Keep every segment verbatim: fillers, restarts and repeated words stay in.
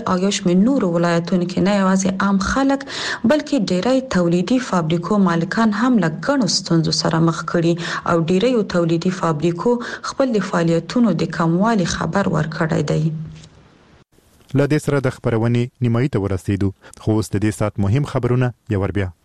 او یو شمېر نورو ولایتونو کې نه یوازې عام خلک بلکې ډېری تولیدي فابریکو مالکان هم له ګڼو ستونزو سره مخ کړي او ډېری تولیدي فابریکو خپل فعالیتونو د کموالي خبر ورکړی دی. لدې سره د خبرونې نیمایي ته ورسېدو، خو اوس د دې سات مهم خبرونه یو ور بیا.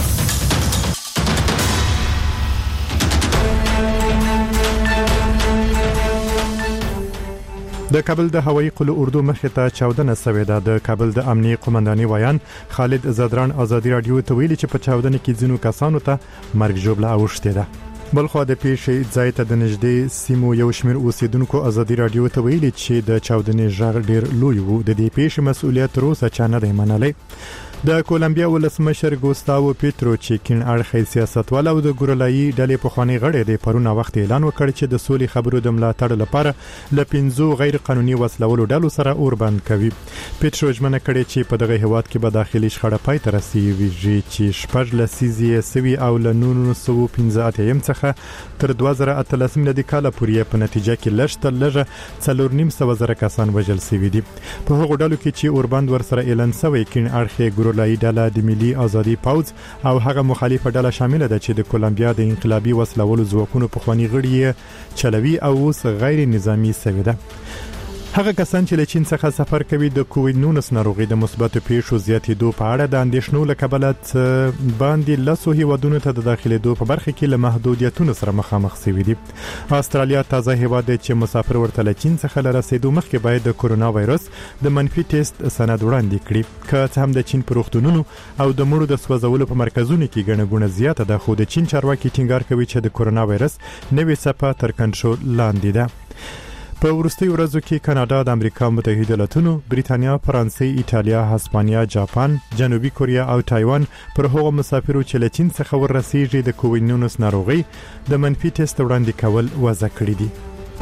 د کابل د هوایي قلو اردو مخې ته چاودنه سوې ده. د کابل د امنیي قومنداني ویان خالد زادران ازادي رادیو ته ویلي چې په چاودنه کې ځینو کسانو ته مرګ ژوبله اوښتې ده. بلخو د پیښې ځای ته د نږدې سیمو یو شمېر اوسیدونکو ازادي رادیو ته ویلي چې د چاودنې ژغ ډیر لوی وو. د دې پیښې مسؤلیت تر اوسه چا نه دی منلی. د کولمبیا ولسمشر ګوستاو پیټرو چې کین اړخي سیاستوال او د ګورلایي ډلې پخوانی غړی دی پرونه وخت اعلان وکړ چې د سولې خبرو د ملاتړ لپاره ل پنځو غیر قانوني وسلولو ډلو سره اور بند کوي. پیټرو ژمنه کړې چې په دغه هیواد کې به داخلي شخړه پای ته رسیږي چې شپږ لسیزې سوي او ل نولس سوه پنځه اتیا څخه تر دوه زره اتلس میلادي کال پورې په نتیجه کې لږ تر لږه څلور نیم سوه زره کسان وژل شوي دي. په هغو ډلو کې چې اور بند ورسره اعلان شوی کین اړخي ګورلایي ډله د ملي ازادي پوځ او هغه مخالفه ډله شامل ده چې د کولمبیا د انقلابي وسلولو ځواکونو پخوانی غړي چلوي او اوس غیر نظامی سوي ده. هغه کسان چې له چین څخه سفر کوي د کووډ نولس ناروغي د مثبتو پیښو زیاتېدو په اړه د اندېښنو له کبله باندې لسو هیوادونو ته د داخلېدو په برخه کې له محدودیتونو سره مخامخ شوي دي. استرالیا تازه هیواد دی چې مسافر ورته له چین څخه له رسیدو مخکې باید د کورونا وایرس د منفي ټیسټ سند وړاندې کړي. که څه هم د چین په روغتونونو او د مړو د سوځولو په مرکزونو کې ګڼه ګوڼه زیاته ده، خو د چین چارواکي ټینګار کوي چې د کورونا وایرس نوې څپه تر کنټرول لاندې ده. په وروستیو ورځو کې کاناډا د امریکا متحده ایالاتونو، بریتانیا، فرانسې، ایټالیا، هسپانیا، جاپان، جنوبي کوریا او تایوان پر هغو مسافرو چې له چین څخه ورسېږي د کووډ نولس ناروغي د منفي ټیسټ وړاندې کول وضع کړی دي.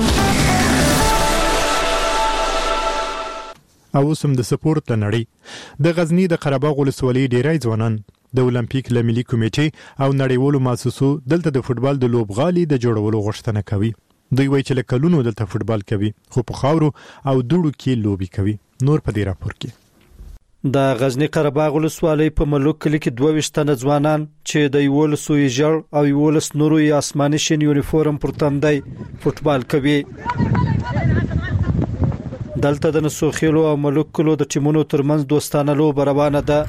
او سم د سپورت نړۍ د غزنی د قرهباغ ولسوالۍ ډیری ځوانان د اولمپیک ل ملي کمیټې او نړیوالو مؤسسو دلته د فوتبال د لوبغالي د جوړولو غوښتنه کوي. دوی وایي چې له کلونو دلته فوتبال کوي خو په خاورو او دوړو کې لوبي کوي. نور په دې راپور کې د غزنی قرهباغ ولسوالۍ په ملوک کلی کې دوه ویشت تنه ځوانان چې د یولسو ژړ او یولس نورو آسماني شین یونیفورم پر تندی فوتبال کوي. دلته د نسوخیلو او ملوک کلو د ټیمونو ترمنځ دوستانه لوبه روانه ده.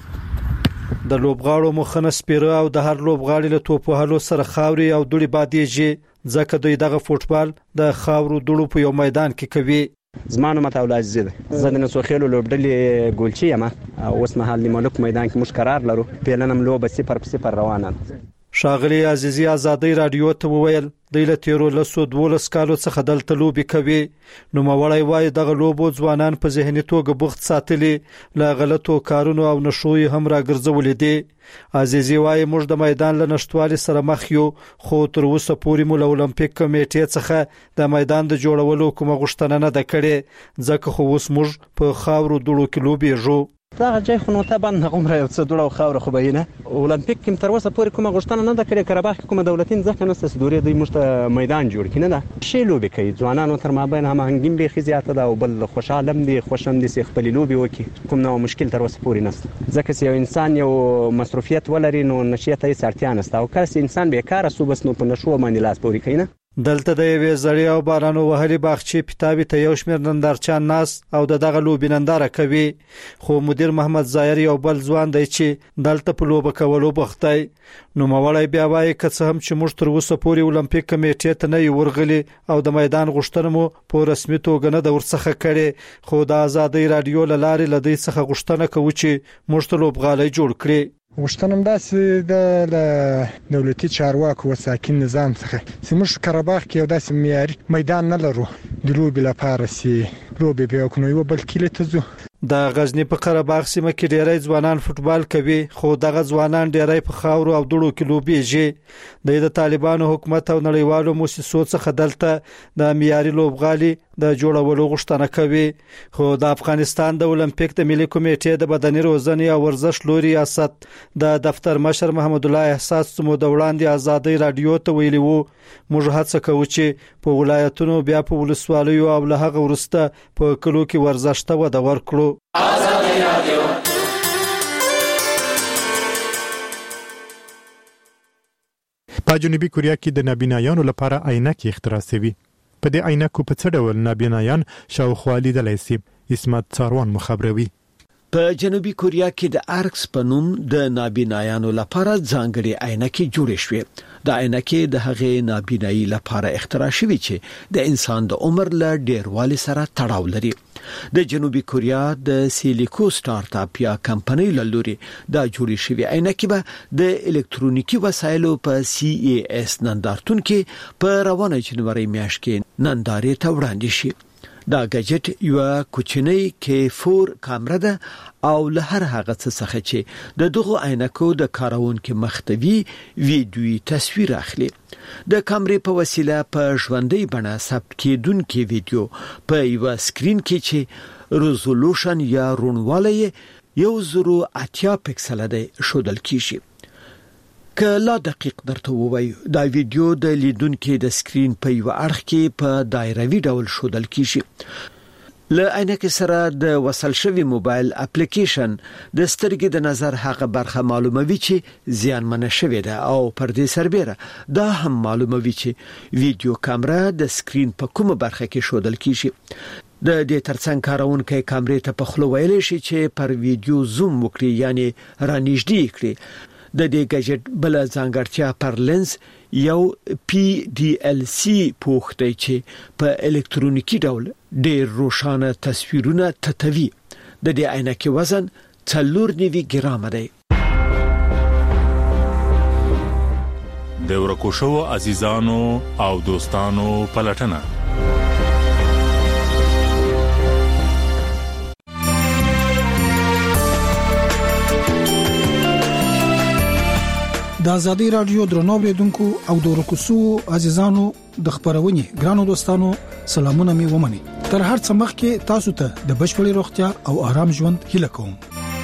د لوبغاړو مخنه سپیره او د هر لوبغاړي له توپ وهلو سره خاوري او دوړي بادیږي، ځکه دوی دغه فوتبال د خاورو دوړو په یو میدان کې کوي. زمانو متاول عزیز ده زه د نسوخیلو لوبډلې ګولچی یم او اوس مهال د ملوک میدان کې موږ قرار لرو. پیلنم لوبه صفر په صفر روانه ده. شاغلی عزیزی ازادي رادیو ته وویل د لتیرو لسو دولس کالو څخه دلته لوبي کوي. نو مولای وای دغه لوبو ځوانان په ذهني توګه بوخت ساتلي، لا غلطو کارونو او نشوي هم راګرځولې دي. عزیزی وای موږ د میدان له نشټوالي سره مخ یو، خو تر اوسه پورې مول اولمپیک کمیټې څخه د میدان د جوړولو کومه غوښتنه نه ده کړې، ځکه خو اوس موږ په خاورو دوړو کې لوبېږو. دا جای خو نو ته باندې غومره یو څه دوړه خاور خو به نه اولمپیک کې تر اوسه پورې کومه غوښتنه نه ده کړې. قرهباغ کې کومه دولتین ځکه نسته چې دورې دوی موږ میدان جوړ کړي نه ده. شی لوبي کوي ځوانانو تر مابین هم هنګیم به خزياته ده او بل خوشاله دي خوشم دي چې خپل لوبي وکي. کوم نو مشکل تر اوسه پورې نسته، ځکه چې یو انسان یو مصروفیت ولري نو نشیته یې سرتیا نسته او کله انسان بیکاره سو بس نو په نشو باندې لاس پوري کوي نه. دلته د یوې زړې او بارانو وهلي باغچې پتابي ته یو شمېر نندارچان ناس او د دغه لوبې ننداره کوي. خو مدیر محمد ظاهر یو بل ځوان دی چې دلته په لوبه کولو بوخت دی. نو مولای بیا وایي که څه هم چې موږ تر اوسه پورې اولمپیک کمیټې ته نه یو ورغلي او د میدان غوښتنه مو په رسمي توګه نه د ورڅخه کړي، خو د ازادي رادیو له لارې له دې څخه غوښتنه کوي چې موږ ته لوبغالي جوړ کړي. غوښتنه داسې د دولتي چارواکو او ساکن نظام څخه چې موږ قرهباغ کې یو داسې معیاري میدان نه لرو د لوبې لپاره چې لوبې به وکړو یو بل کلی ته ځو. د غزنی په قرهباغ سیمه کې ډیری ځوانان فوتبال کوي، خو دغه ځوانان ډیری په خاورو او دوړو کې لوبېږي. د طالبانو حکومت او نړیوالو مؤسسو څخه دلته د معیاري لوبغالي د جوړولو غوښتنه کوي. خو د افغانستان د اولمپیک د ملي کمیټې د بدني روزنې او ورزش لوري ریاست د دفتر مشر محمد الله احساس مو د وړاندې ازادي رادیو ته ویلي وو موږ هڅه کوو چې په ولایتونو بیا په ولسوالیو او له هغه ورسته په کلو کې ورزش ته وده ورکړو. آزادی رادیو. په جنوبي کوریا کې د نابینایانو لپاره عینکې اختراع شوي. په دې عینکو په څه ډول نابینایان شاوخوا لیدلی شي؟ اسمت څاروان مخبروي. په جنوبي کوریا کې د ارکس په نوم د نابینایانو لپاره ځانګړي عینکې جوړې شوې. د عینکې د هغې نابینایي لپاره اختراع شوې چې د انسان د عمر له ډیروالي سره تړاو لري. د جنوبي کوریا د سیلیکو سٹارټ اپ یا کمپنۍ له لوري دا جوړې شوې عینکې به د الکترونیکي وسایلو په سی ای اس نندارتون کې په روانه جنوري میاشت کې نندارې ته وړاندې شي. دا گاجټ یو کوچنی کې فور کامره ده او له هر هغه څه څخه چې د دغه عینکو د کارونکو مختوي ویډیوي تصویر اخلي. د کامرې په وسیله په ژوندۍ بڼه ثبت کېدونکې ویډیو په یو سکرین کې چې ریزولوشن یا روڼوالی یو زرو اتیا پکسل دی شودل کیږي. که لا دقیق درته ووایو دا ویډیو د لیدونکو د سکرین په یو اړخ کې په دایروي ډول شودل کیږي. له عینکې سره د وصل شوی موبایل اپلیکیشن د سترګې د نظر هغه برخه معلوموي چې زیانمنه شوې ده او پر دې سربېره دا هم معلوموي چې ویډیو کامرا د سکرین په کومه برخه کې شودل کیږي. د دې ترڅنګ کارونکو کامرې ته په خلو ویلي شي چې پر ویډیو زوم وکړي یعنی رانږدې کړي. د دې گاجټ بل ځانګړتیا پر لینز یو پی ډی ال سی پوښ دی چې په الکترونیکی ډول ډېر روښانه تصویرونه تتوي. د دې عینکې وزن څلور نوي ګرام دی. د ورکو شو عزیزانو او دوستانو پلټنه. د آزادی رادیو درنو اوریدونکو او د ورکوسو عزیزانو د خبرونې ګرانو دوستانو سلامونه مې ومني. تر هر څه مخکې تاسو ته د بشپړې روغتیا او آرام ژوند هیله کوم.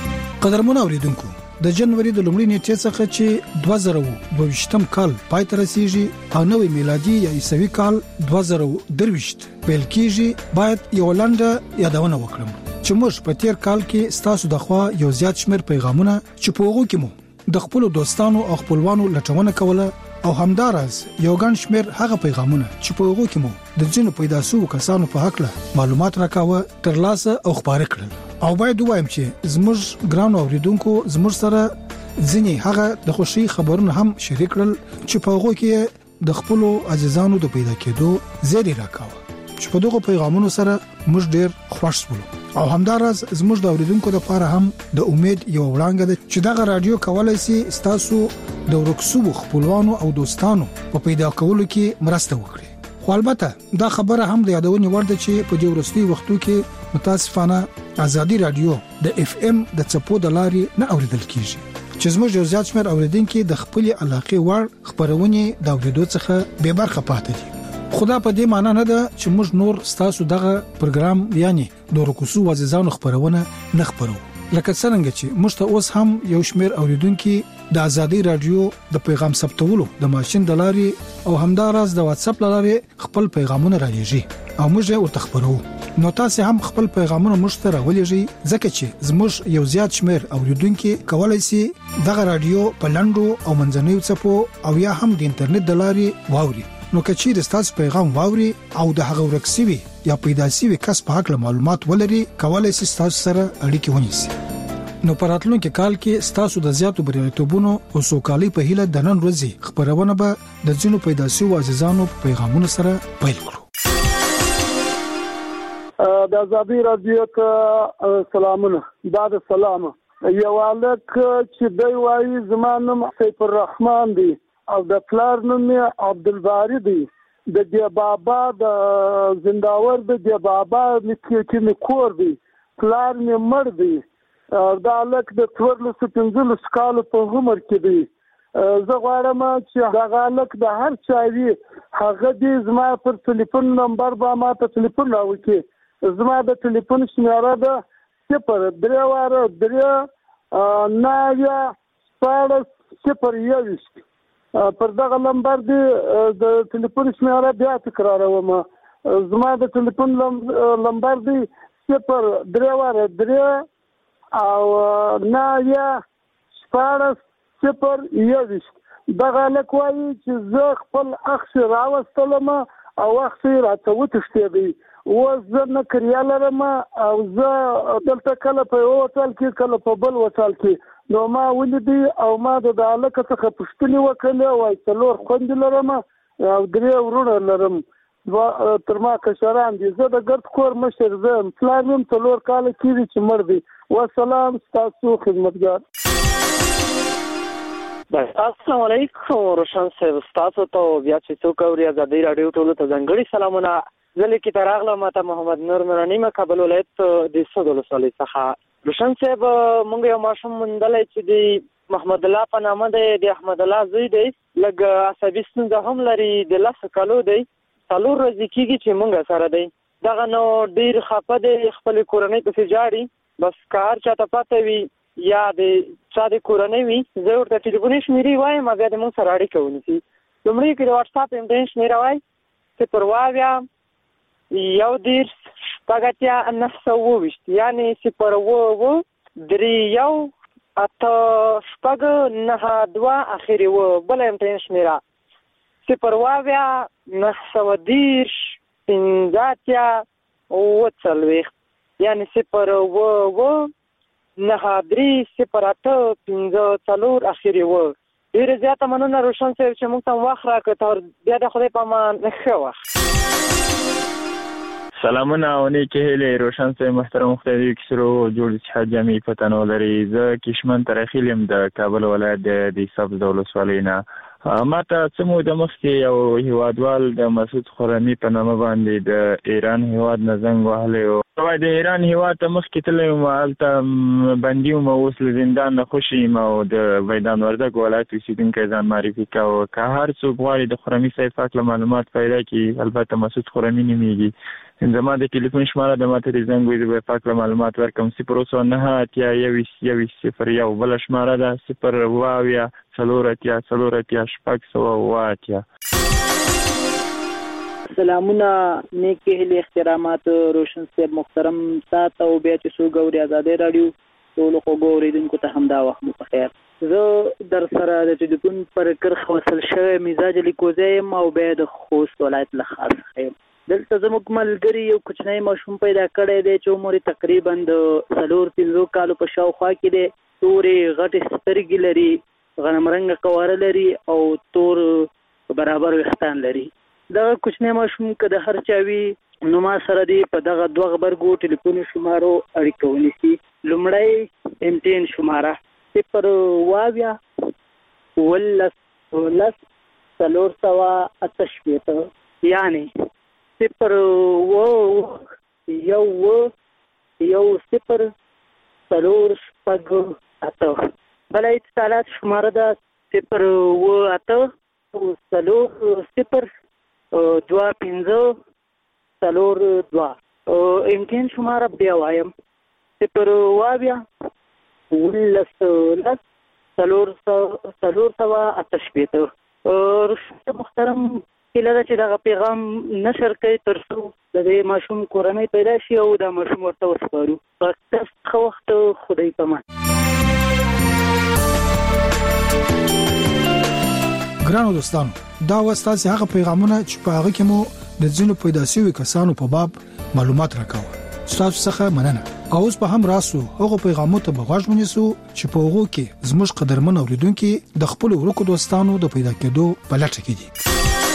قدرمن اوریدونکو د جنوري د لومړۍ نیټې څخه چې دوه زره دوه ویشتم کال پای ته رسیږي او نوې میلادي یا عیسوي کال دوه زره درویشت پیل کیږي، باید یو لنډه یادونه وکړم چې موږ په تیر کال کې تاسو د خوا یو زیات شمېر پیغامونه چې په هغه کې مو د خپل دوستانو او خپلوانو لټونه کوله او همدارس یو ګڼ شمېر هغه پیغامونه چې په هغه کې مو د ځینو پیدا شوو کسانو په حق له معلومات راکاوه ترلاسه او خبره کړل. او باید وایم چې زموږ ګران اوریدونکو زموږ سره ځینې هغه د خوشي خبرونه هم شریک کړل چې په هغه کې د خپل عزیزانو د پیدا کېدو زیری راکاوه چې په دغه پیغامونو سره موږ ډېر خوښ شول. او همدارس زموږ د اوریدونکو لپاره هم د امید یو وړاندې ده چې دغه رادیو کولای شي تاسو د ورکسو خپلوانو او دوستانو په پیدا کولو کې مرسته وکړي. خو البته دا خبره هم د یادونې وړ ده چې په دې ورستي وختو کې متاسفانه آزادی رادیو د اف ام د چپو د لارې نه اوریدل کیږي چې زموږ یو زیات شمېر اوریدونکو د خپل علاقې وړ خبرونه د اوریدو څخه به برخه پاتې دي. خدا په دې معنی نه ده چې موږ نور ستاسو دغه پروګرام یعنی د ورکوسو عزیزانو خبرونه نه خبرو. لکه څنګه چې موږ ته اوس هم یو شمېر اوریدونکو د آزادی رادیو د پیغام ثبتولو د ماشين د لارې او همدارس د واتس اپ لارې خپل پیغامونه راځي او موږ یې ورته خبرو. نو تاسو هم خپل پیغامونه موږ ته راولېږئ ځکه چې زموږ یو زیات شمېر اوریدونکو کولای شي دغه رادیو په لندو او منځنیو څپو او یا هم د انټرنیټ د لارې واوري. نو کچې د تاسو پیغام واوري او د هغه ورکسوي یا پیدا شوی کس په حق معلومات ولري کولای شي تاسو سره اړیکه ونیسي. نو پراتلونکو کال کې تاسو د زیاتو بریالیتوبونو او سوکالي په هیله د نن ورځې خبرونه به د ځینو پیدا شوی عزیزانو په پیغامونو سره پیل کړو. د آزادی رادیو ته سلامونه. دا د سلام یو الک چې دی وایي زمانم سیف الرحمن دی او د پلار نوم یې عبدالباری دی. د دی بابا د زنداور د دی بابا کې می کور دی، پلار مې مړ دی. دا لک د څوارلسو پنځلسو کالو په عمر کې دی. زه غواړم چې دا لک د هر چا وي هغه دې زما پر ټلیفون نمبر به ما ته ټلیفون راوکړي. زما د ټلیفون شمیره ده صفر درې واره درې نوي شپاړس صفر یوویشت. پر دغه نمبر دی د ټلیفون شمیره بیا تکراروم. زما د ټلیفون نمبر دی صفر درې واره درې او نه یا شپاړس صفر یوویشت دغه هلک وایي چې زه خپل اخښې راوستلم او اخښې راته وتښتېدی. اوس زه نه کریا لرم او زه دلته کله په یو هوټل کې کله په بل هوټل کې نو ما ولیدی او ما د هلک څخه پوښتنې وکړلې وایي څلور خویندې لرم او درې ورونه لرم تر ما کشران دي. زه د ګرد کور مشر زه یم، پلار مې هم څلور کاله کېږي چې مړ دی. وسلام، ستاسو خدمتګار. السلام علیکم روشن صاحب، ستاسو ته بیا چې څوک اوري ازادي راډیو ټولو ته ځانګړي سلامونه. زه لیکې ته راغلم، ما ته محمد نور مراني یم، کابل ولایت د سود ولسوالۍ څخه. روشن صاحب موږ یو ماشوم موندلی چې د محمد الله په نامه دی، د احمد الله زوی دی، لږ عصبي ستونزه هم لري، د لسو کالو دی، څلور ورځې کېږي چې موږ سره دی. دغه نو ډېر خفه دی، خپلې کورنۍ پسې جاړي. بس که هر چاته پته وي یا د چا د کورنۍ وي زه ورته ټلیفوني شمېرې وایم، بیا د موږ سره اړیکه ونیسي. لومړی کې د واټساپ امتحان شمېره وایي صفر اویا یو دېرش شپږ اتیا نهه سوه اوویشت، یعنې صفر اوه اوه درې یو اته شپږ نهه دوه اخري اوه. بله امتحان شمېره صفر اویا نهه سوه دېرش پنځه اتیا اووه څلوېښت، یعنې صفر اوه اوه نهه درې صفر اته پنځه څلور اخري اوه. ډېره زیاته مننه روشن صاحب چې موږ ته وخت راکړ. بیا د خدای په امان، ښه وخت. سلامونه او نیکې هیلې روشن صاحب، محترم مختدي کسرو جوړ اتحاد جامعي پته نه ولري. زه کشمن ترخیل یم د کابل ولایت د سبز د ولسوالۍ نه. ما ته څه موده مخکې یو هیوادوال د مسعود خرمي په نامه باندې د ایران هیواد نه زنګ وهلی و. وایي د ایران هیواد ته مخکې تللی وم، هلته بندي وم، اوس له زندان نه خوشي یم او د میدان وردګ ولایت اوسېدونکی ځان معرفي کوه. که هر څوک غواړي د خرمي صاحب په هکله معلومات پیدا کړي، البته مسعود خرمي نومېږي. زما د ټلیفون شماره د ما ته د زنګ وي، زه به په هکله معلومات ورکړم. صفر اوه سوه نهه اتیا یوویشت یوویشت صفر یو. بله شماره ده صفر اوه اویا څلور اتیا څلور اتیا شپږ سوه اوه اتیا. سلامونه، نیکې هیلې، احترامات روشن صاحب محترم سات او بیا چې څوک اوري ازادي راډیو ټولو خوږو اورېدونکو ته همدا وخت مو په خیر. زه در سره د ټلیفون پر کرښه وصل شوی مزاج لیکوزی یم او بیا د خوست ولایت له ښار څخه یم. دلته زموږ ملګري یو کوچنی ماشوم پیدا کړی دی چې عمر یې تقریبا د څلور پنځو کالو په شاوخوا کې دی. تورې غټې سترګې لري، غنم رنګه قواره لري او تور برابر ویښتان لري. دغه کوچنی ماشوم که د هر چا وي نو ما سره دی په دغه دوه غبرګو ټلیفوني شمارو اړیکه ونیسي. لومړی امتحان شماره صفر اوه اویا اوولس اوولس څلور سوه اته شپېته، یعنې صفر اوه یو اوه یو صفر څلور شپږ اته. بله اتصالات شماره ده صفر اوه اته څلور صفر دوه پنځه څلور دوه. امتحان شماره بیا وایم صفر اوه اویا اوولس لس څلور څلور سوه اته شپېته. روشن محترم هیله ده چې دغه پیغام نشر کوي تر څو د دې ماشوم کورنۍ پیدا شي او دا ماشوم ورته وسپارو. ښه وخت، خدای په امان. ګرانو دوستانو، دا وستاسي هغه پیغامونه چې په هغه کې مو د ځینو پیدا شوی کسانو په باب معلومات راکاوه. تاسو څخه مننه. او اوس په هم راسو هغه پیغامونه ته بغواړو ونیسو چې په هغه کې زموږ قدرمن اوریدونکو د خپل ورکو دوستانو د پیدا کېدو په لټه کې دي.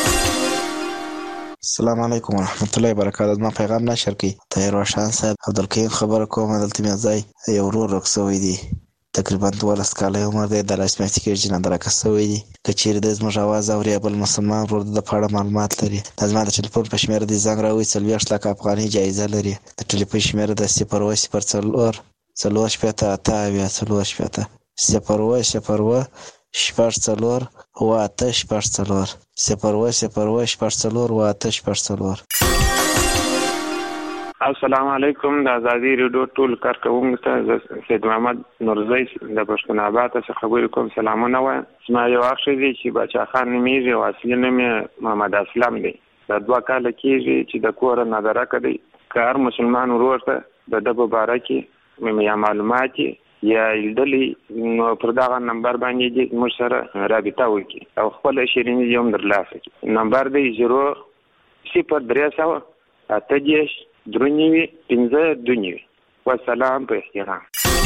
السلام علیکم ورحمت الله وبرکاته. ما پیغام نشر کی ته روشن صاحب عبدالکریم خبر کوم. دلته مې ځای یو ورور رخصوي دي، تقریبا دولس کاله عمر دی، د لاسمیاتي کې جنا درکسوي دي. کچیر د زموږ आवाज اوري بل مسلمان ورور د پاړه معلومات لري. د زما د ټلیفون په شمیره د زنګ راوي څلوېښت لک افغاني جایزه لري. د ټلیفون شمیره د صفر اوه صفر څلور څلور شپېته اته اویا څلور شپېته صفر اوه صفر اوه شپږ څلور اوه اته شپږ څلور صفر اوه صفر اوه شپږ څلور اوه اته شپږ څلور. السلام علیکم. د ازادي ریډیو ټول کارکوونکو ته سید محمد نورزی د پښتون آباد څخه خبرې کوم. سلامونه وایم. زما یو اخ دی چې بچا خان نومیږي او اصلي نوم یې محمد اسلم دی. دا دوه کاله کېږي چې د کور نه درکه دی. که هر مسلمان ورور ته د د مبارک مې یا معلومات یا دلی نو پر دا نمبر باندې د موږ سره رابطه وکړي او خپل شیرینی یوم درلاسه کړي. نمبر دی صفر صفر درې سوه اته دېرش درې نوي پنځه دوه نوي. والسلام په احترام.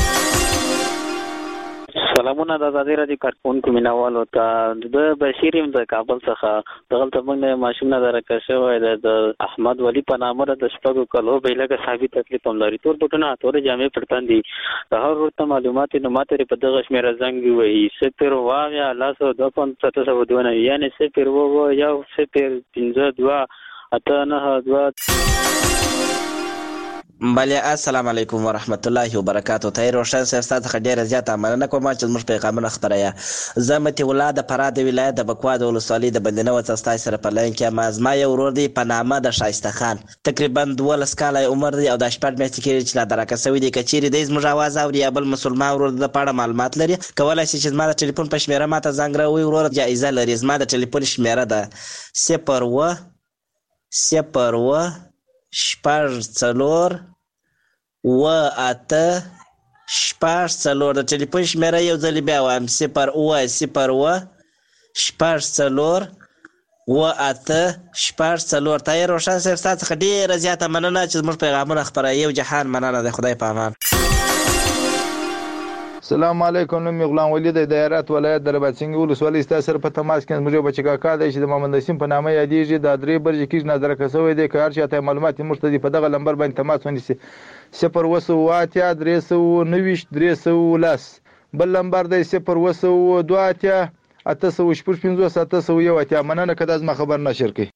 سلامونه د آزادۍ راډیو کارکونکو مینوالو ته. د بشیر یم د کابل څخه. دغلته موږ ماشوم نه درکه شوی د احمد ولی په نامه د شپږو کلو بیلګه ثابت تکلیف هم لري. تور بوټونه تورې جامې پړتان دي. د هر ورته معلومات نو ماته په دغه شمیره زنګ وي صفر واغیا لاسو دوه پنځه سته سوه دوه نوي یعنې صفر وو یو صفر پنځه دوه اته نه دوه. بله السلام علیکم ورحمت الله وبرکاتو. ته روشن صاحب ستاسو څخه ډیره زیاته مننه کوم چې زموږ پیغامونه خپروي. زه متي الله د فراه د ولایت د بکوا د ولسوالۍ د بندنه وڅستای سره په لاین کې ما زما یو ورور دی په نامه د شایسته خان. تقریبا دولس کاله عمر دی او د شپږ میاشتې کېږي چې لا درکه سوی دی. که چیرې دی زموږ اواز اوري یا بل مسلمان ورور د پاړه معلومات لري کولی شي چې زما د ټلیفون په شمیره ماته زنګ راووي. ورور جایزه لري. زما د ټلیفون شمیره ده صفر اوه صفر اوه شپږ څلور و اته شپږ څلور. د ټلیفون شمیره یو ځل بیا وایم صفر اوه صفر اوه شپږ څلور و اته شپږ څلور. ته یې روشن صاحب ستا څخه ډېره زیاته مننه چې زموږ پیغامونه خپروي. یو جهان مننه د خدای په امان. السلام علیکم. نوم مې غلام ولی دی د هرات ولایت د رباطسنګي ولسوالۍ ستاسو سره په تماس کې زموږ یو بچی کاکا دی چې د محمد نسیم په نامه یادېږي. دا درې برجې کېږي نظرکه سوی دی. که هر چا ته معلومات موږ ته دي په دغه لمبر باندې تماس ونیسي صفر اوه سوه اتیا درې سوه نوي درې سوه لس. بل لمبر دی صفر اوه سوه دوه اتیا اته سوه شپږ پنځوس اته سوه یو اتیا. مننه که دا زما خبر نشر کړي.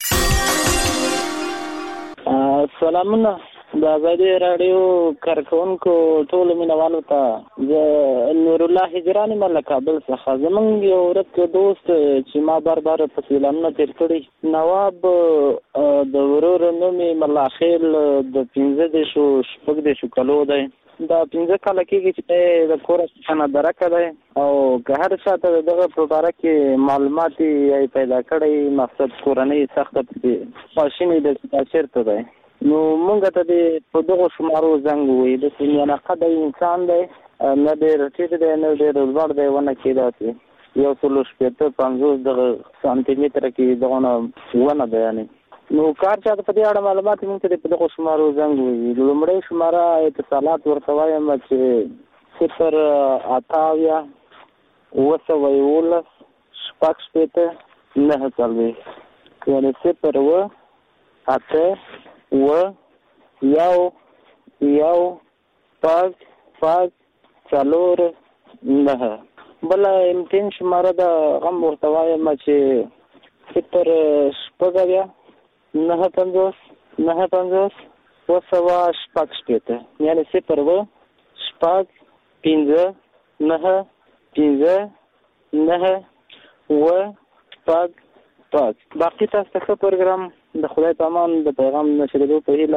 سلامونه د آزادۍ راډیو کارکونکو ټولو مینوالو ته. زه نور الله هجران یم له کابل څخه. زمونږ یو ورک دوست چې ما بار بار په اعلانونه تېر کړي نواب د ورور نوم یې ملا خیل د پنځه دېرشو شپږ دېرشو کلو دی. دا پنځه کاله کېږي چې دی د کوره څخه درکه دی او که هر چا ته د دغه په باره کې معلومات یې پیدا کړی مقصد کورنۍ سخته پسې خواشینې ده چې دا چېرته دی. نو مونږ ته د په دغو شمارو زنګ ووایي. داسې میانقده انسان دی نه ډېر ټیټ دی نه ډېر لوړ دی ونه کې داسې یو سلو شپېته پنځوس دغه سانتي متره کې دغونه ونه ده. یعنې نو کار چا ته په دې اړه معلومات مونږ ته په دغو شمارو زنګ ووایي. لومړی شماره اتصالات ورته وایم چې صفر اته اویا اوه سوه یولس شپږ شپېته نهه څلوېښت. یعنې صفر اوه اته و یو یو پاک پاک څلور نه. بله امتحان شماره د غم ورته وایم چې صفر شپږ اویا نهه پنځوس نهه پنځوس اوه سوه شپږ شپېته. یعنې صفر اوه شپږ پنځه نهه پنځه نهه اوه شپږ پاک. باقي تاسو ته ښه پروګرام د خدای په امان د پیغام نشریدو په هیله.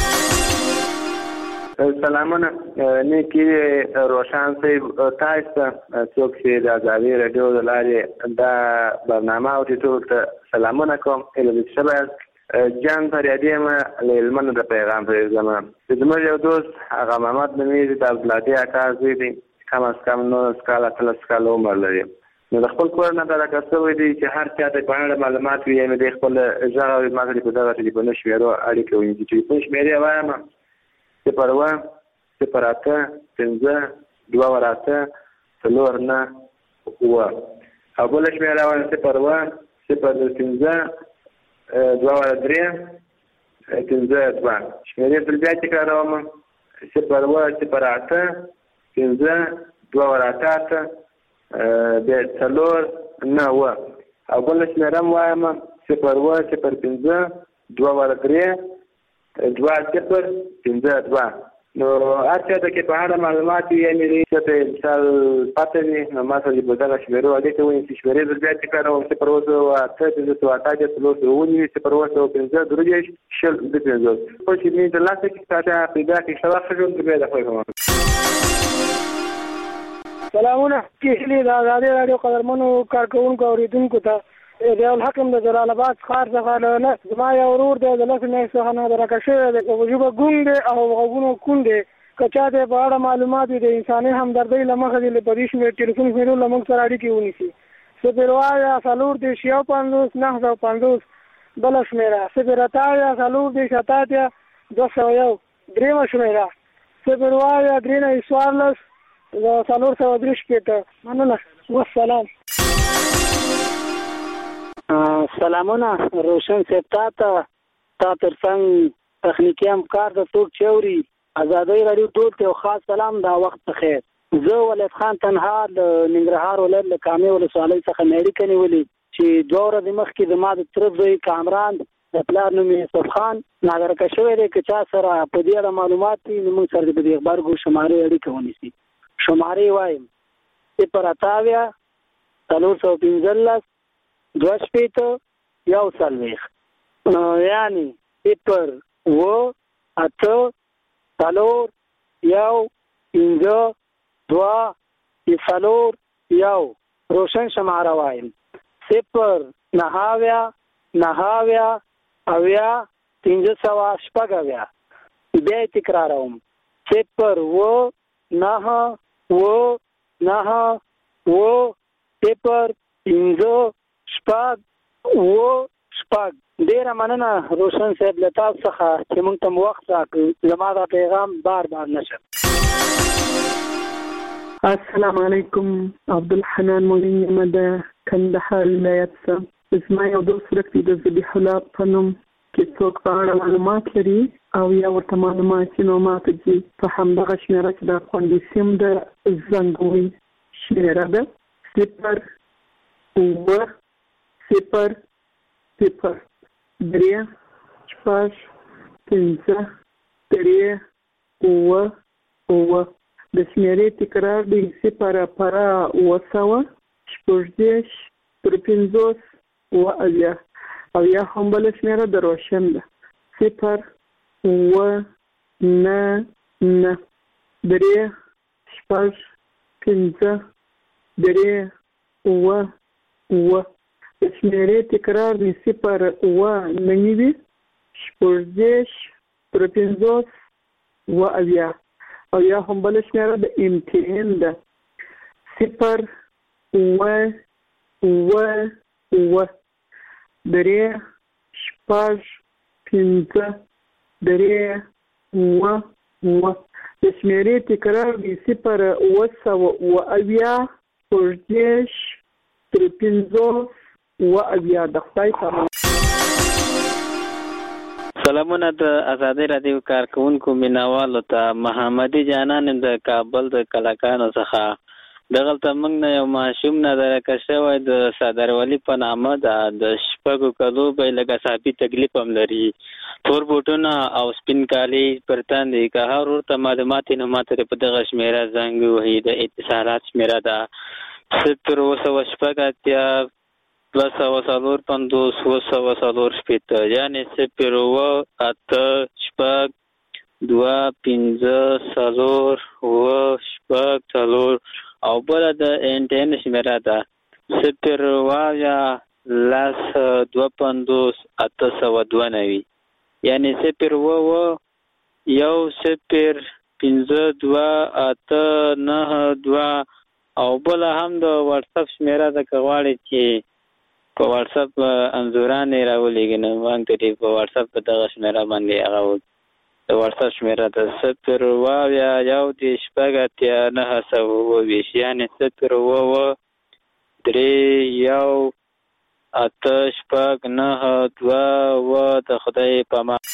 سلامونه. نیکي روشن صاحب تاسو ته څوک چې د آزادۍ راډیو د لارې دا برنامه اوري ټولو ته سلامونه کوم. هیله ده چې ښه یاست. جان فریادي یم له هلمند د پیغام پرېږدم. زموږ یو دوست هغه محمد نومیږي د عبدالهادي اکا زوی دی. کم از کم نولس کاله اتلس کاله عمر لري. نو د خپل کور نه درکه سوی دی چې هر چا ته په اړه معلومات وي نو د خپل غږ او ما ته په دغه ټلیفون شمیرو اړیکه ونیسي. ټلیفون شمیرې وایم صفر اوه صفر اته پنځه دوه اته څلور نه اوه. او بله شمیره وایم صفر اوه صفر پنځه دوه درې پنځه دوه. شمیرې بل بیا تکراروم صفر اوه صفر اته پنځه دوه اته اته بیا څلور نه اوه. او بله شمیره م وایم صفر اوه صفر پنځه دوه درې دوه صفر پنځه دوه. نو هر چا ته کې په اړه معلومات وي یعنې څه ته مثال پته وي نو ما سره په دغه شمیرو اړیکه ونیسي. شمیرې زه بیا تکراروم صفر اوه سوه اته پنځه سوه اته اتیا څلور سوه اووه نوي صفر اوه سوه پنځه درې دېرش شل دوه پنځوس. خپل چې مې ترلاسه کړي تا ته پیدا کړي ښه وخت ښه ژوند بیا د خدای په امان. سلامونه. هیلې د آزادۍ راډیو قدرمنو کارکوونکو اورېدونکو ته ضیاء الحق د جلال آباد ښار څخه نه زما یو ورور دی د لس میاشتو څخه نه درکه شوی دی ژبه ګونګ دی او غوږونه کوڼ دی که چا د په اړه معلومات وي د انساني همدردۍ له مخې دې په دې شمېر ټلیفون شمېرو له موږ سره اړیکې ونیسي صفر اویا څلور دېرش یو پنځوس نهه سوه پنځوس بله شمېره صفر اته اویا څلور دېرش اته اتیا دوه سوه یو درېیمه شمېره صفر اویا درې نوي څوارلس څلور سوه درې شپېته مننه والسلام. سلامونه روشن صاحب تا ته تا تر څنګ تخنیکي همکار د څوک چې اوري ازادۍ راډیو ټول ته خاص سلام دا وخت بخیر. زه ولید خان تنها د ننګرهار ولایت له کامې ولسوالۍ څخه مې اړیکه نیولې چې دوه ورځې مخکې زما د تره زوی کامران د پلار نوم یې یوسف خان نادرکه شوی دی که چا سره په دې اړه معلومات وي نو موږ سره د دې غبرګو شمارې اړیکه ونیسي. شمارې وایم صفر اته اویا څلور سوه پنځلس دوه شپېته یو څلوېښت یعنې صفر اوه اته څلور یو پنځه دوه څلور یو. روشن شماره وایم صفر نهه اویا نهه اویا اویا پنځه سوه شپږ اویا. بیا یې تکراروم صفر اوه نهه اوه نهه اوه صفر پنځه شپږ اوه شپږ. ډېره مننه روشن صاحب له تاسو څخه چې موږ ته وخت راکړ زما دا پیغام بار بار نشر. السلام علیکم عبدالحنان مولین یم د کندهار ولایت څخه. زما یو دوست ورک دی د ذبیح الله په نوم کې څوک په اړه معلومات لري او یا ورته معلومات نو ماته دي په همدغه شمېره چې د خوندي سیم د زنګوي شمېره ده صفر اوه صفر صفر درې شپږ پنځه درې اوه اوه. د شمېرې تکرار دی صفر پره اوه سوه شپږ دېرش تر پنځوس اوه اویا او یا هم بله شمېره د روشن ده صفر اوه نه نه درې شپږ پنځه درې اوه اوه. د شمېرې تکرار دی صفر اوه نه نوي شپږ دېرش تر پنځوس اوه اویا او یا هم بله شمېره د ام ټي ان ده صفر اوه اوه اوه درې شپږ پنځه درې اوه اوه. د شمېرې تکرار دی صفر اوه سوه اوه اویا شپږ دېرش تر پنځوس اوه اویا. د خدای سلام. سلامونه د ازادۍ راډیو کارکونکو مینوالو ته محمدي جانان د کابل د کلاکانو څخه دغلته موږ نه یو ماشوم نادرکه شوی د صدر ولی په نامه ده د شپږو کلو به لږه صحابي تکلیف هم لري تور بوټونه او سپین کالي پر تندې که هر ورته معلومات نو ماته په دغه شمېره زنګ وهي د اتصالات شمېره ده صفر اوه سوه شپږ اتیا دوه سوه څلور پنځوس اوه سوه څلور شپېته یعنې صفر اوه اته شپږ دوه پنځه څلور اوه شپږ څلور او بله د انټین شمېره ده صفر اویا لس دوه پنځوس اته سوه دوه نوي یعنې صفر اوه اوه یو صفر پنځه دوه اته نهه دوه او بله هم د واټساپ شمېره ده که غواړئ چې په واټساپ انځورانې راولېږي نو موږ ته په واټساپ په دغه شمېره باندې هغه د واټساپ شمېره ده صفر اوه اویا یو دېرش شپږ اتیا نهه سوه اووه ویشت یعنې صفر اوه اوه درې یو اته شپږ نهه دوه اوه. د خدای په امان.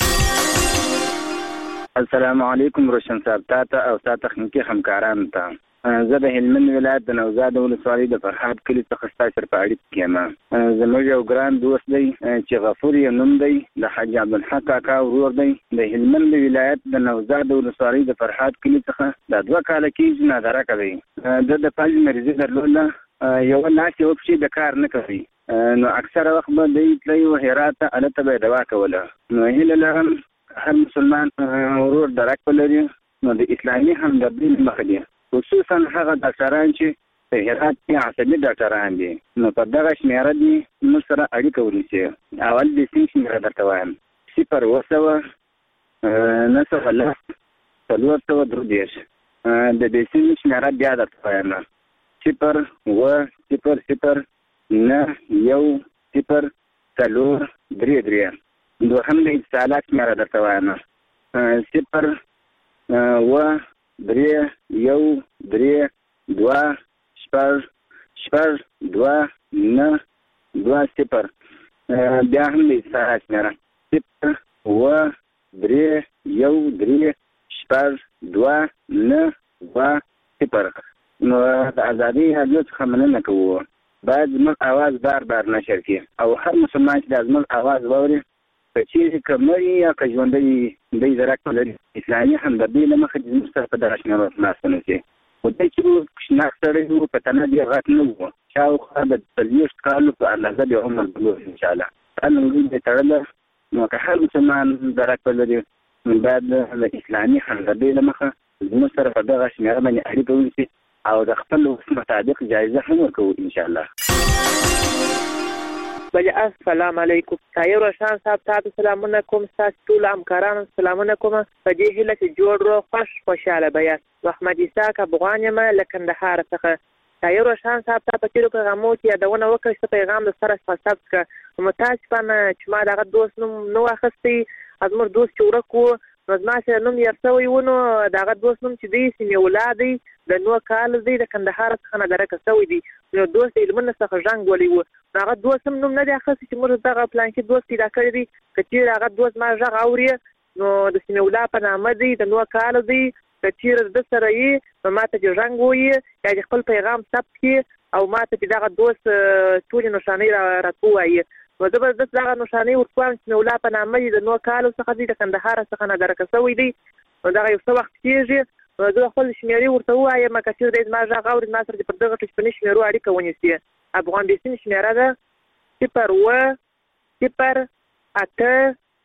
السلام علیکم روشن صاحب تا ته او ستا تخنیکي همکارانو ته. زه د هلمند ولایت د نوزاد ولسوالۍ د فرهاد کلي څخه ستا سره په اړیکه کې یم. زموږ یو ګران دوست دی چې غفور یې نوم دی د حاجي عبدالحق کاکا ورور دی د هلمند ولایت د نوزاد ولسوالۍ د فرهاد کلي څخه د دوه کاله کېږي نادرکه دی. د د فلج مریضي درلوده یوه لاس یوه پښې د کار نه کوي نو اکثره وخت به دی تللی و هرات ته هلته به یې دوا کوله. نو هیله لرم هر مسلمان ورور درک ولري نو د اسلامي همدردۍ له مخې دی خصوصا هغه ډاکټران چې په هرات کې عصبي ډاکټران دي نو په دغه شمیره دي موږ سره اړیکه ونیسي اول د سیم شمیره درته وایم صفر وسوه نه سوه لس څلور سوه درې دېرش د دې سیم شمیره بیا درته وایم صفر اوه صفر صفر نه یو صفر څلور درې درې دوهم د اتصالات شمیره درته وایم صفر اوه درې یو درې دوه شپږ شپږ دوه نه دوه صفر بیا هم د اتصالات شمیره صفر اوه درې یو درې شپږ دوه نه دوه صفر نو د ازادي راډیو څخه مننه کوو باید زموږ اواز بار بار نشر کړي او هر مسلمان چې د زموږ اواز واوري که چیرې که مړي یا که ژوندی دی درک لري اسلامي همدردي له مخې د زموږ سره په دغه شمېرو ناسته نه شي خو دی چې شناخت سړی وو په تنه ډېر غټ نه وو شاوخوا د څلوېښت کالو په اندازه د عمر بلوغ انشاءالله دا لنګۍ دی تړله نو که هر مسلمان درک لري نو باید د اسلامي همدردي له مخه زموږ سره په دغه شمېره باندې اړیکه ونیسي او د خپل وخت مطابق جایزه هم ورکوو انشاءالله. بله السلام علیکم. طاهر روشن صاحب تاسو سلامونه کوم ستاسو ټول همکارانو سلامونه کوم په دې هیله چې جوړ روغ خوش خوشاله بیاست. محمد اسحاق افغان یم له کندهار څخه. طاهر روشن صاحب تاسو په تیرو پیغامو کې یادونه وکړه چې پیغام د سره ثبت کړه متاسفانه چې ما دغه دوست نوم نو اخیستی زموږ دوست چې ورک و نو زما سره نوم یې شوی و نو دغه دوست نوم چې دی سیمې ولا دی د نو کال دی د کندهار څخه نه درکه شوی دی نو دوست علمونه څخه ژنګ ولی و هغه دوست هم نوم نه دی اخیستی چې موږ دغه پلان کې دوست پیدا کړی دی که چیرې هغه دوست ما غږ اوري نو د سیمې ولا په نامه دی د نو کال دی که چیرې د سره یې نو ما ته چې ژنګ ووایي یا خپل پیغام ثبت کړي او ما ته چې دغه دوست ټولې نښانۍ راته ووایي نو زه به داسې دغه نښانۍ ورکوم چې مولا په نامه دي د نو کالو څخه دی د کندهار څخه نه درکه شوی دی نو دغه یو څه وخت کېږي نو زه خپل شمېرې ورته ووایم که چېرې دی زما غږ اوري ما سره پر دغه ټلیفوني شمېرو اړیکه ونیسي افغان بیسیم شمېره ده صفر اوه صفر اته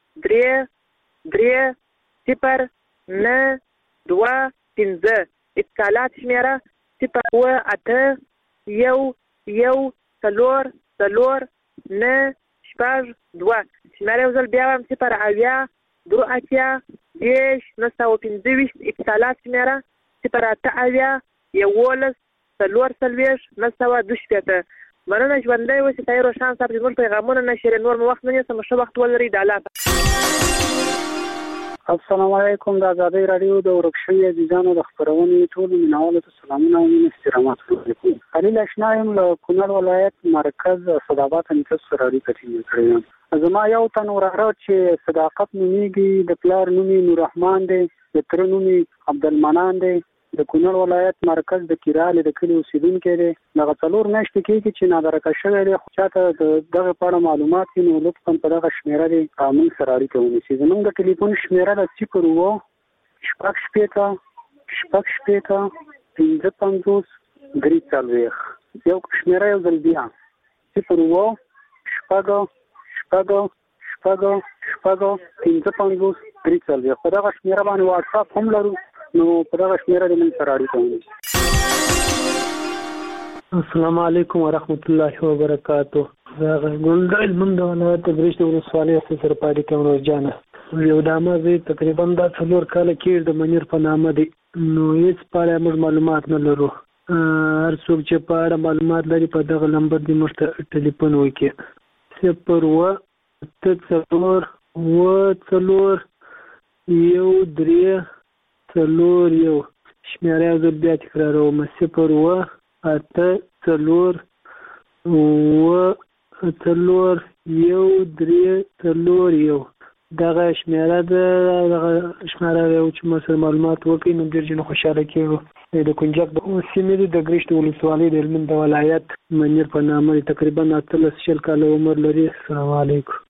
درې درې صفر نه دوه پنځه اتصالات شمېره صفر اوه اته یو یو څلور څلور نه شپږ دوه شمېره یو ځل بیا وایم صفر اویا درې اتیا دېرش نهه سوه پنځه ویشت اتصالات شمېره صفر اته اویا یولس څلور څلوېښت نهه سوه دوه شپېته مننه ژوندی اوسئ طاهر روشن صاحب چې زموږ پیغامونه نشرې نور مو وخت نه نیسم ښه وخت ولرئ د الله السلام علیکم د ازادۍ راډیو د ورک شوي عزیزانو د خپرونې ټولو مینوالو ته سلامونه او مینې احترامات علیکم. خلیل اشنا یم له کونړ ولایت مرکز صدابات نیکه سره اړیکه ټینګه کړې یم. زما یو تن وراره چې صداقت نومیږي د پلار نوم یې نوررحمان دی د تره نوم یې عبدالمنان دی د کونړ ولایت مرکز د کیرالې د کلي اوسیدونکی دی دغه څلور میاشتې کېږي چې نادرکه شوی دی خو چاته د دغه په اړه معلومات وي نو لطفا په دغه شمېره دی موږ سره اړیکه ونیسي. زموږ د ټلیفون شمېره ده صفر اوه شپږ شپېته شپږ شپېته پنځه پنځوس درې څلوېښت یو شمېره یو ځل بیا صفر اوه شپږ شپږ شپږ شپږ پنځه پنځوس درې څلوېښت په دغه شمېره باندې واټساپ هم لرو نو په دغه شمېره د موږ سره اړیکه ونیسي. السلام علیکم ورحمت الله وبرکاتو. زه غږ د علم د ولایت د برېښنا ولسوالۍ سره په اړیکه یم روزجانه یو دامه زه تقریبا دا څلور کاله کېږي د منیر په نامه دی نو هېڅ په اړه موږ معلومات نه لرو هر څوک چې په اړه معلومات لري په دغه نمبر دې موږ ته ټلیفون وکړي صفر اوه اته څلور اوه څلور یو درې څلور یو شمېره یو ځل بیا تکراروم صفر اوه اته څلور اوه څلور یو درې څلور یو دغه شمېره ده دغه شمېره یو چې ما سره معلومات وکړي نو ډېر ځینې خوشحاله کېږو د کنجک د سیمې دي د ګرشت ولسوالۍ د هلمند د ولایت منیر په نامه تقریبا اتلس شل کاله عمر لري. السلام علیکم.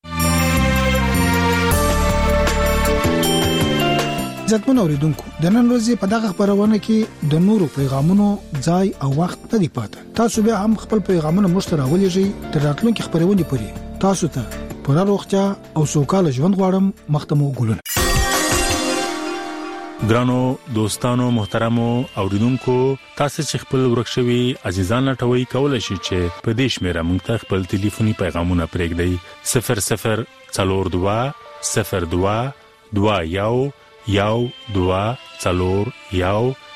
عزتمن اوریدونکو د نن ورځې په دغه خبرونه کې د نورو پیغامونو ځای او وخت نه دی پاتې. تاسو به هم خپل پیغامونه مشترک ولېږئ تر راتلونکي خبرونه پورې. تاسو ته پوره روغتیا او سوکاله ژوند غواړم. مختمو ګلونه. ګرانو دوستانو محترمو اوریدونکو تاسو چې خپل ورکشوي عزیزان لټوي کولای شئ چې په دې شمیره موږ ته خپل ټلیفوني پیغامونه پرېږدئ صفر صفر څلور دوه صفر دوه دوه یو یو دوه څلور یو